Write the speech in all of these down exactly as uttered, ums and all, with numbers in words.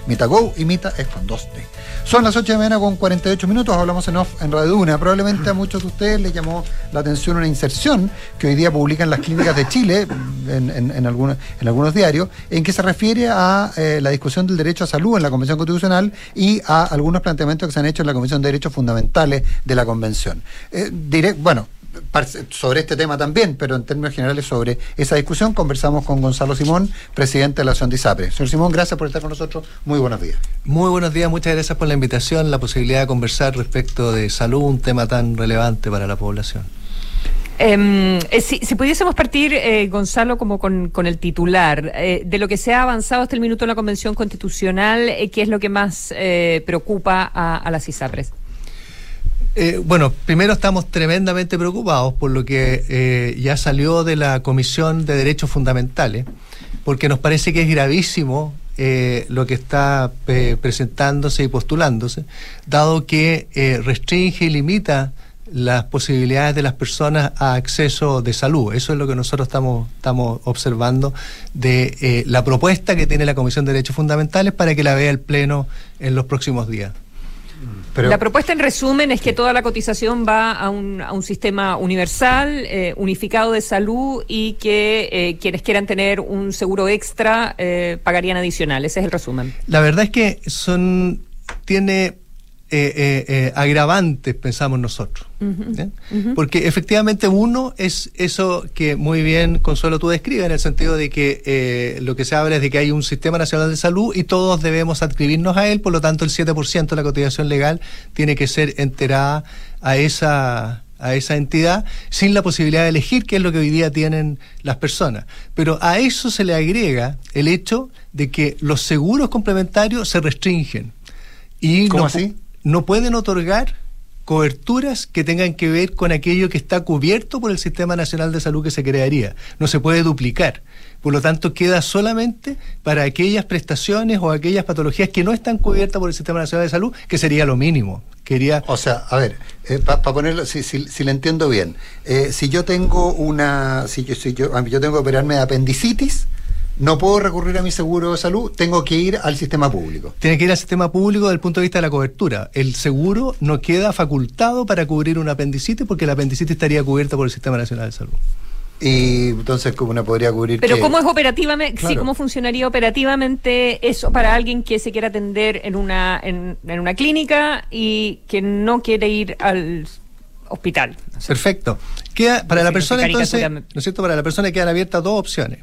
MitaGo y Mita es con dos T. Son las ocho de la mañana con cuarenta y ocho minutos, hablamos en off en Radio Duna. Probablemente a muchos de ustedes les llamó la atención una inserción que hoy día publican las clínicas de Chile en, en, en, algunos, en algunos diarios, en que se refiere a eh, la discusión del derecho a salud en la Convención Constitucional y a algunos planteamientos que se han hecho en la Comisión de Derechos Fundamentales de la Convención. Eh, direct, bueno, sobre este tema también, pero en términos generales sobre esa discusión, conversamos con Gonzalo Simón, presidente de la Asociación de ISAPRE. Señor Simón, gracias por estar con nosotros. Muy buenos días. Muy buenos días, muchas gracias por la invitación, la posibilidad de conversar respecto de salud, un tema tan relevante para la población. Eh, eh, si, si pudiésemos partir, eh, Gonzalo, como con, con el titular, eh, de lo que se ha avanzado hasta el minuto en la Convención Constitucional, eh, ¿qué es lo que más eh, preocupa a, a las ISAPRES? Eh, bueno, primero estamos tremendamente preocupados por lo que eh, ya salió de la Comisión de Derechos Fundamentales, porque nos parece que es gravísimo eh, lo que está eh, presentándose y postulándose, dado que eh, restringe y limita las posibilidades de las personas a acceso de salud. Eso es lo que nosotros estamos, estamos observando de eh, la propuesta que tiene la Comisión de Derechos Fundamentales para que la vea el Pleno en los próximos días. Pero la propuesta en resumen es que toda la cotización va a un, a un sistema universal, eh, unificado de salud, y que eh, quienes quieran tener un seguro extra eh, pagarían adicional. Ese es el resumen. La verdad es que son tiene eh, eh, eh, agravantes, pensamos nosotros. Uh-huh. Uh-huh. Porque efectivamente uno es eso que muy bien, Consuelo, tú describes, en el sentido de que eh, lo que se habla es de que hay un sistema nacional de salud y todos debemos adscribirnos a él, por lo tanto el siete por ciento de la cotización legal tiene que ser enterada a esa a esa entidad, sin la posibilidad de elegir, que es lo que hoy día tienen las personas. Pero a eso se le agrega el hecho de que los seguros complementarios se restringen. Y ¿Cómo no, así? no pueden otorgar coberturas que tengan que ver con aquello que está cubierto por el Sistema Nacional de Salud que se crearía. No se puede duplicar. Por lo tanto, queda solamente para aquellas prestaciones o aquellas patologías que no están cubiertas por el Sistema Nacional de Salud, que sería lo mínimo. Quería... O sea, a ver, eh, para pa ponerlo, si, si, si lo entiendo bien, eh, si yo tengo una, si yo, si yo, yo tengo que operarme de apendicitis, no puedo recurrir a mi seguro de salud, tengo que ir al sistema público. Tiene que ir al sistema público desde el punto de vista de la cobertura. El seguro no queda facultado para cubrir una apendicitis, porque la apendicitis estaría cubierta por el Sistema Nacional de Salud. Y entonces, ¿cómo no podría cubrir? Pero qué? ¿cómo es operativamente? Claro. Sí, ¿cómo funcionaría operativamente eso para alguien que se quiera atender en una en, en una clínica y que no quiere ir al hospital? Perfecto. Queda para la persona, entonces, ¿no es cierto? Para la persona quedan abiertas dos opciones.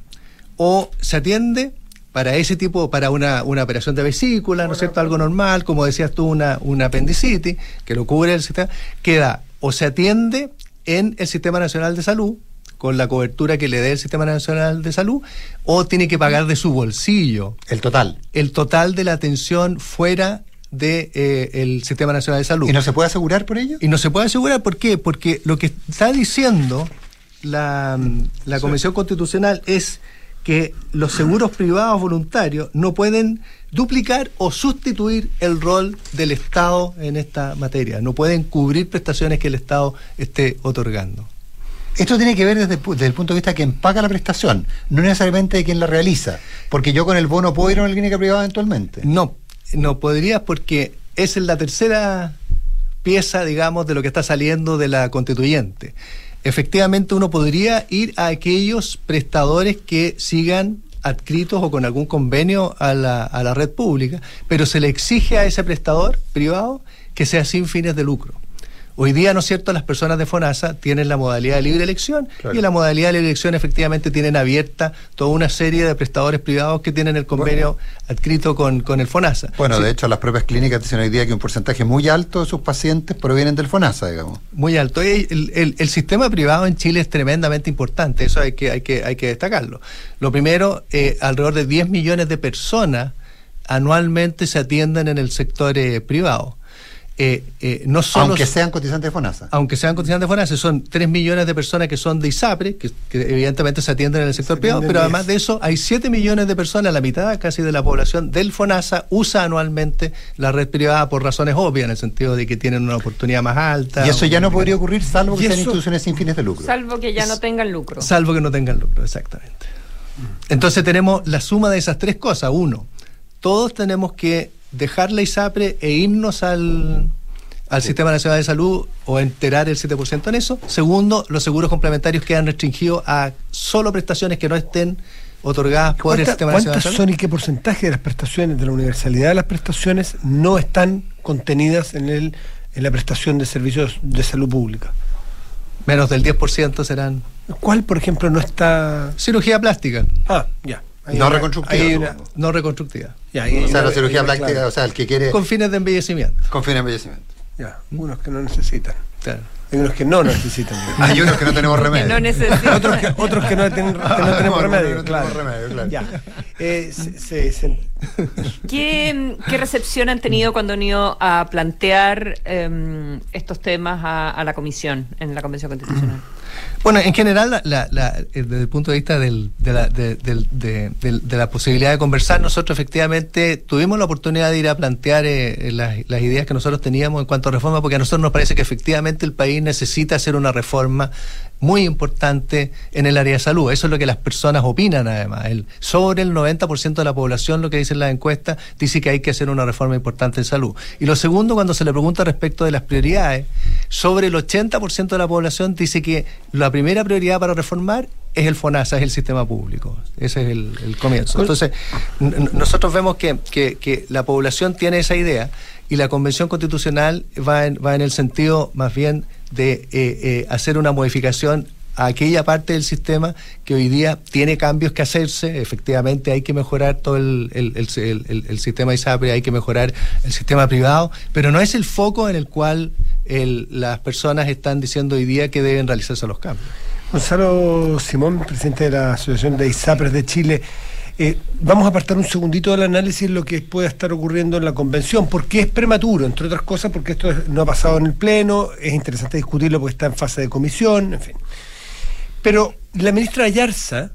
O se atiende para ese tipo, para una, una operación de vesícula, ¿no es cierto? Algo normal, como decías tú, una, una apendicitis, que lo cubre el sistema, queda, o se atiende en el Sistema Nacional de Salud, con la cobertura que le dé el Sistema Nacional de Salud, o tiene que pagar de su bolsillo. El total. El total de la atención fuera de eh, el Sistema Nacional de Salud. ¿Y no se puede asegurar por ello? Y no se puede asegurar, ¿por qué? Porque lo que está diciendo la, la Convención sí. Constitucional es que los seguros privados voluntarios no pueden duplicar o sustituir el rol del Estado en esta materia. No pueden cubrir prestaciones que el Estado esté otorgando. Esto tiene que ver desde, desde el punto de vista de quien paga la prestación, no necesariamente de quien la realiza, porque yo con el bono puedo ir a una clínica privada eventualmente. No, no podrías, porque esa es la tercera pieza, digamos, de lo que está saliendo de la constituyente. Efectivamente, uno podría ir a aquellos prestadores que sigan adscritos o con algún convenio a la, a la red pública, pero se le exige a ese prestador privado que sea sin fines de lucro. Hoy día, ¿no es cierto?, las personas de FONASA tienen la modalidad de libre elección, claro. Y en la modalidad de libre elección efectivamente tienen abierta toda una serie de prestadores privados que tienen el convenio bueno. adscrito con, con el FONASA. Bueno, sí. De hecho, las propias clínicas dicen hoy día que un porcentaje muy alto de sus pacientes provienen del FONASA, digamos. Muy alto. El, el, el sistema privado en Chile es tremendamente importante, eso hay que, hay que, hay que destacarlo. Lo primero, eh, alrededor de diez millones de personas anualmente se atienden en el sector eh, privado. Eh, eh, no solo aunque sean cotizantes de FONASA. Aunque sean cotizantes de FONASA, son tres millones de personas que son de ISAPRE, que, que evidentemente se atienden en el sector privado, pero además de eso hay siete millones de personas, la mitad casi de la población del FONASA usa anualmente la red privada por razones obvias, en el sentido de que tienen una oportunidad más alta. Y eso ya no podría ocurrir salvo que sean eso, instituciones sin fines de lucro. Salvo que ya no tengan lucro. Salvo que no tengan lucro, exactamente. Entonces tenemos la suma de esas tres cosas. Uno, todos tenemos que dejar la ISAPRE e irnos al, al sí. Sistema Nacional de Salud o enterar el siete por ciento en eso. Segundo, los seguros complementarios quedan restringidos a solo prestaciones que no estén otorgadas por el Sistema Nacional de Salud. ¿Cuántas son y qué porcentaje de las prestaciones, de la universalidad de las prestaciones, no están contenidas en el en la prestación de servicios de salud pública? Menos del diez por ciento serán. ¿Cuál, por ejemplo, no está? Cirugía plástica. Ah, ya. No una, reconstructiva. Una, no reconstructiva. Ya, o sea, la cirugía plástica, claro. O sea, el que quiere... Con fines de embellecimiento. Con fines de embellecimiento. Ya, unos que no necesitan. Claro. Hay unos que no necesitan. Hay unos que no tenemos remedio. Que no necesitan. Otros que, otros que no, ten, que no tenemos no, remedio. No, no claro. tenemos remedio, claro. Ya. Eh, se, se, se... ¿Qué, ¿Qué recepción han tenido cuando han ido a plantear eh, estos temas a, a la comisión, en la Convención Constitucional? Bueno, en general, la, la, la, desde el punto de vista del, de, la, de, de, de, de, de la posibilidad de conversar, nosotros efectivamente tuvimos la oportunidad de ir a plantear eh, las, las ideas que nosotros teníamos en cuanto a reforma, porque a nosotros nos parece que efectivamente el país necesita hacer una reforma muy importante en el área de salud. Eso es lo que las personas opinan, además. El, sobre el noventa por ciento de la población, lo que dicen las encuestas, dice que hay que hacer una reforma importante en salud. Y lo segundo, cuando se le pregunta respecto de las prioridades, sobre el ochenta por ciento de la población dice que la primera prioridad para reformar es el FONASA, es el sistema público. Ese es el, el comienzo. Entonces, n- nosotros vemos que, que, que la población tiene esa idea y la Convención Constitucional va en, va en el sentido más bien de eh, eh, hacer una modificación a aquella parte del sistema que hoy día tiene cambios que hacerse. Efectivamente hay que mejorar todo el, el, el, el, el sistema ISAPRE, hay que mejorar el sistema privado, pero no es el foco en el cual el, las personas están diciendo hoy día que deben realizarse los cambios. Gonzalo Simón, presidente de la Asociación de ISAPRES de Chile. Eh, vamos a apartar un segundito del análisis de lo que pueda estar ocurriendo en la convención, porque es prematuro, entre otras cosas, porque esto no ha pasado en el Pleno, es interesante discutirlo porque está en fase de comisión, en fin. Pero la ministra Ayarza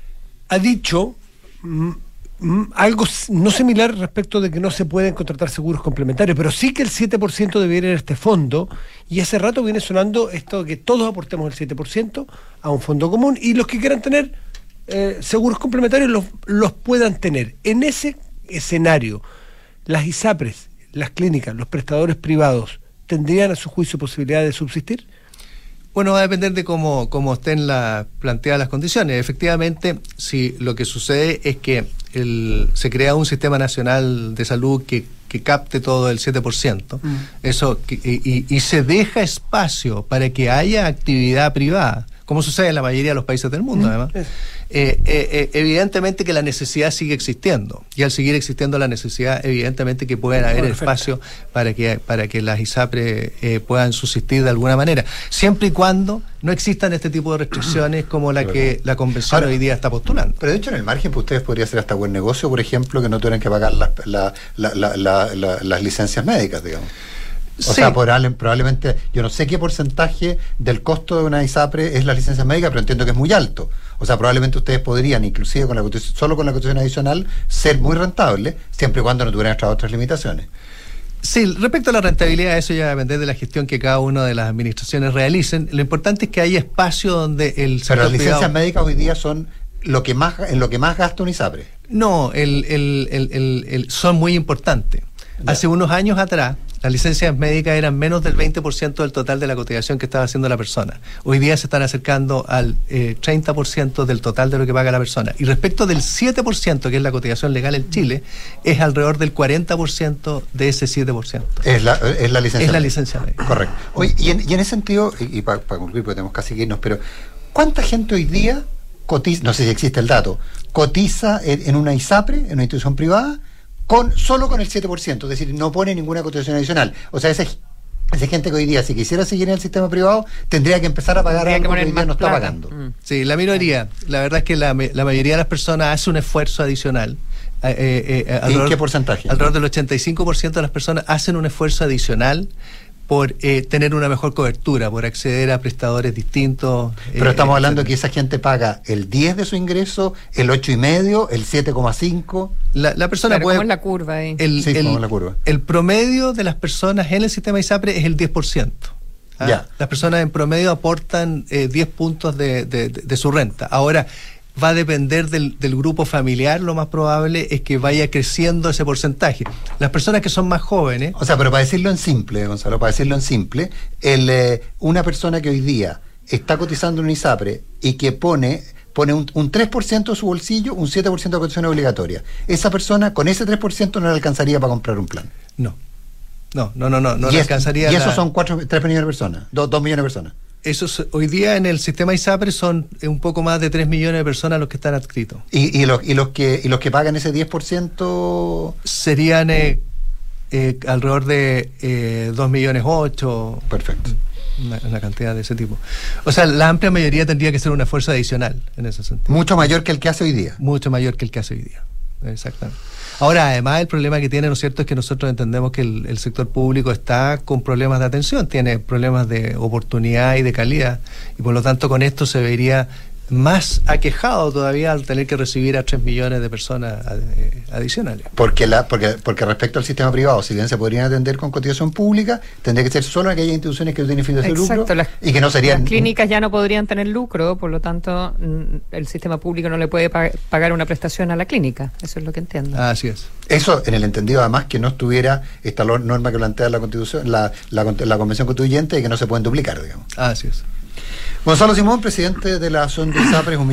ha dicho mm, mm, algo no similar respecto de que no se pueden contratar seguros complementarios, pero sí que el siete por ciento debiera ir a este fondo, y hace rato viene sonando esto de que todos aportemos el siete por ciento a un fondo común, y los que quieran tener Eh, seguros complementarios los, los puedan tener. En ese escenario, las ISAPRES, las clínicas, los prestadores privados, ¿tendrían a su juicio posibilidad de subsistir? Bueno, va a depender de cómo, cómo estén la, planteadas las condiciones. Efectivamente, si lo que sucede es que el, se crea un sistema nacional de salud que, que capte todo el siete por ciento, mm. eso que, y, y se deja espacio para que haya actividad privada, como sucede en la mayoría de los países del mundo, además, eh, eh, eh, evidentemente que la necesidad sigue existiendo, y al seguir existiendo la necesidad, evidentemente que pueden haber Perfecto. espacio para que para que las ISAPRE eh, puedan subsistir de alguna manera, siempre y cuando no existan este tipo de restricciones como la que la Convención Ahora, hoy día está postulando. Pero de hecho en el margen para ustedes podría ser hasta buen negocio, por ejemplo, que no tuvieran que pagar las, la, la, la, la, la, las licencias médicas, digamos. O sí. sea, probablemente, yo no sé qué porcentaje del costo de una ISAPRE es la licencia médica, pero entiendo que es muy alto. O sea, probablemente ustedes podrían, inclusive con la solo con la cotización adicional, ser muy rentables, siempre y cuando no tuvieran estas otras limitaciones. Sí, respecto a la rentabilidad, eso ya va a depender de la gestión que cada una de las administraciones realicen. Lo importante es que haya espacio donde el sector Pero las licencias privado... médicas hoy día son lo que más en lo que más gasta un ISAPRE. No, el, el, el, el, el, son muy importantes. Ya. Hace unos años atrás, las licencias médicas eran menos del veinte por ciento del total de la cotización que estaba haciendo la persona. Hoy día se están acercando al eh, treinta por ciento del total de lo que paga la persona. Y respecto del siete por ciento, que es la cotización legal en Chile, es alrededor del cuarenta por ciento de ese siete por ciento. Es la, es la licencia Es la licencia médica. Correcto. Oye, y, en, y en ese sentido, y, y para pa concluir, porque tenemos casi que irnos, pero ¿cuánta gente hoy día cotiza, no sé si existe el dato, cotiza en, en una ISAPRE, en una institución privada, con solo con el siete por ciento, es decir, no pone ninguna cotización adicional? O sea, esa, esa gente que hoy día, si quisiera seguir en el sistema privado, tendría que empezar a pagar tendría algo que, que hoy día no está pagando. Mm. Sí, la minoría, la verdad es que la, la mayoría de las personas hace un esfuerzo adicional. Eh, eh, ¿En qué porcentaje? Alrededor del ochenta y cinco por ciento de las personas hacen un esfuerzo adicional por eh, tener una mejor cobertura, por acceder a prestadores distintos. Pero eh, estamos hablando de que esa gente paga el diez de su ingreso, el ocho y medio, el siete coma cinco. La, la persona claro, puede. ¿cómo es la curva ahí? El, sí, el, ¿cómo es la curva? El promedio de las personas en el sistema ISAPRE es el diez por ciento. ¿ah? Ya. Las personas en promedio aportan eh, diez puntos de, de, de, de su renta. Ahora, va a depender del, del grupo familiar, lo más probable es que vaya creciendo ese porcentaje. Las personas que son más jóvenes... O sea, pero para decirlo en simple, Gonzalo, para decirlo en simple, el, eh, una persona que hoy día está cotizando en un ISAPRE y que pone... pone un, un tres por ciento de su bolsillo, un siete por ciento de cotización obligatoria. Esa persona con ese tres por ciento no le alcanzaría para comprar un plan. No, no, no, no, no, no le es, alcanzaría. Y esos la... son cuatro, tres millones de personas, dos, dos millones de personas. Esos, hoy día en el sistema ISAPRE son un poco más de tres millones de personas los que están adscritos. ¿Y, y, los, y, los, que, y los que pagan ese diez por ciento? Serían eh, eh, alrededor de eh, dos millones ocho. Perfecto. Una, una cantidad de ese tipo. O sea, la amplia mayoría tendría que ser un esfuerzo adicional en ese sentido. Mucho mayor que el que hace hoy día. Mucho mayor que el que hace hoy día. Exactamente. Ahora, además, el problema que tiene, ¿no es cierto?, es que nosotros entendemos que el, el sector público está con problemas de atención, tiene problemas de oportunidad y de calidad, y por lo tanto con esto se vería más aquejado todavía al tener que recibir a tres millones de personas eh, adicionales. Porque la porque porque respecto al sistema privado, si bien se podrían atender con cotización pública, tendría que ser solo aquellas instituciones que no tienen fin de lucro las, y que no serían... Las clínicas ya no podrían tener lucro, por lo tanto el sistema público no le puede pagar una prestación a la clínica. Eso es lo que entiendo. Ah, así es. Eso en el entendido además que no estuviera esta norma que plantea la Constitución, la, la, la Convención Constituyente, y que no se pueden duplicar, digamos. Ah, así es. Gonzalo Simón, presidente de la Asociación de ISAPRES, un